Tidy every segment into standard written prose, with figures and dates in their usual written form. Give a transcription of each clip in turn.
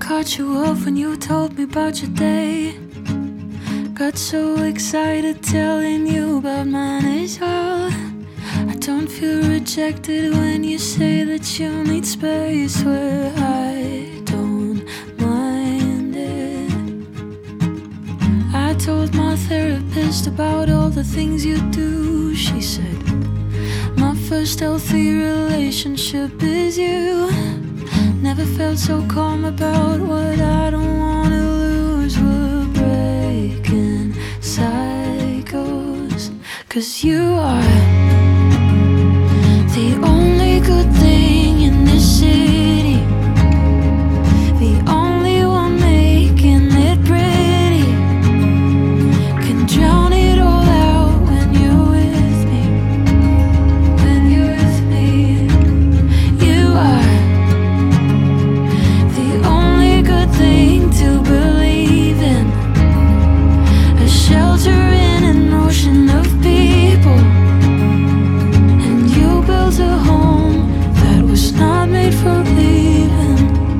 cut you off when you told me about your day. Got so excited telling you about mine as well. I don't feel rejected when you say that you need space, where I don't mind it. I told my therapist about all the things you do. She said, my first healthy relationship is you. Never felt so calm about what I don't wanna lose. We're breaking cycles, 'cause you are the only good thing in this city, the only one making it pretty. Can drown it all out when you're with me, when you're with me. You are the only good thing to believe in, a shelter in an ocean of people. And you built a home that was not made for leaving.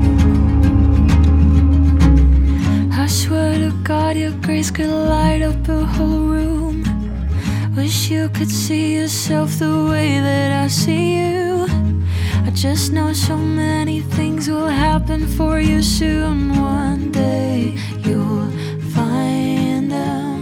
I swear to God, your grace could light up a whole room. Wish you could see yourself the way that I see you. I just know so many things will happen for you soon. One day you'll find them.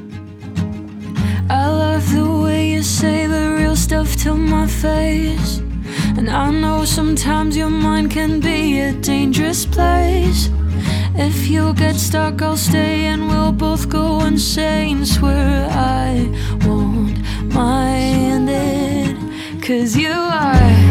I love the way you say the real stuff to my face. And I know sometimes your mind can be a dangerous place. If you get stuck, I'll stay and we'll both go insane. Swear I won't mind it, 'cause you are